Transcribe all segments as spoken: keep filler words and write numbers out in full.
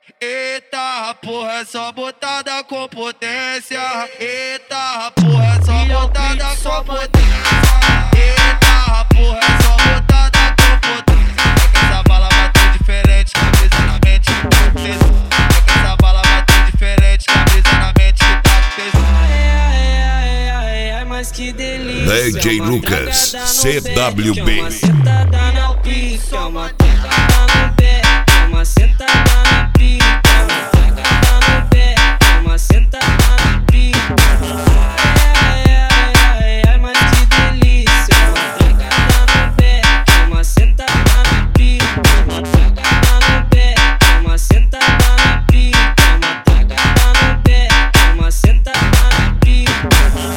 Eita porra, é só botada com potência. Eita porra, é só botada com potência. Eita porra, é só botada com potência. É que essa bala bateu diferente, cabeça na mente que tá com tesão. É que essa bala bateu diferente, cabeça na mente que tá com tesão. Ai, ai, ai, ai, mas que delícia. D J Lucas, C W B. Uma sentada na pica, uma tacada no pé, uma sentada na pica, uma tacada no pé, uma sentada na pica. Ai, ai, ai, ai, mas que delícia. Uma tacada no pé, uma sentada na pica, uma tacada no pé, uma sentada na pica, uma tacada no pé, uma sentada na pica.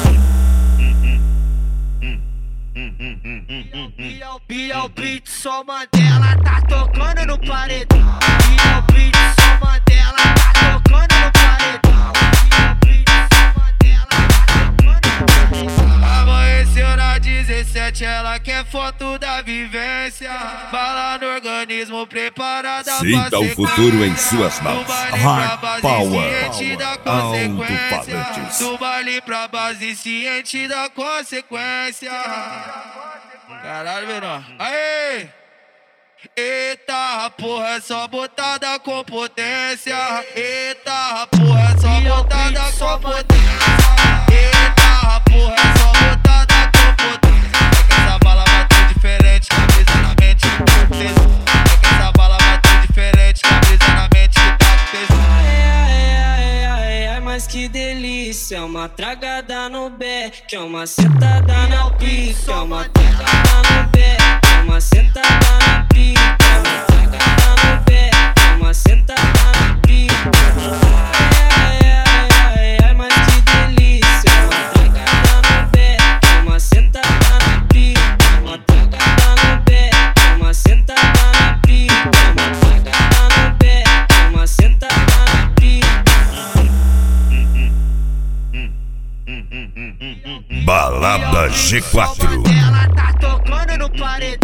E é o beat, só Mandela tá tocando no paredão. E é o beat, só Mandela tá tocando no paredão. E é o beat, só Mandela tá tocando no paredão. Amanheceu na dezessete, ela quer foto da vivência. Bala no organismo, preparada pra Sinta o futuro em suas mãos. Hard Power, alto-falantes. Do baile pra base, ciente da consequência. Caralho, menor. Aê! Eita porra, é só botada com potência. Eita porra, é só botada com potência. Eita porra, é só botada com potência. É que essa bala bateu diferente, cabeça na mente que tá com tesão. É que essa bala bateu diferente, cabeça na mente que tá com tesão. Ai, ai, ai, ai, mas que delícia. Uma tragada no beck, uma sentada na pica, uma tragada no pé, uma sentada na pica, uma tragada no pé, uma sentada na pica. Ai, ai, ai, ai, mas que delícia. Uma tragada no pé, uma sentada na pica, uma tragada no pé, uma sentada na pica, uma tragada no pé, uma sentada na pica. Balada G quatro. Ela tá tocando no paredão.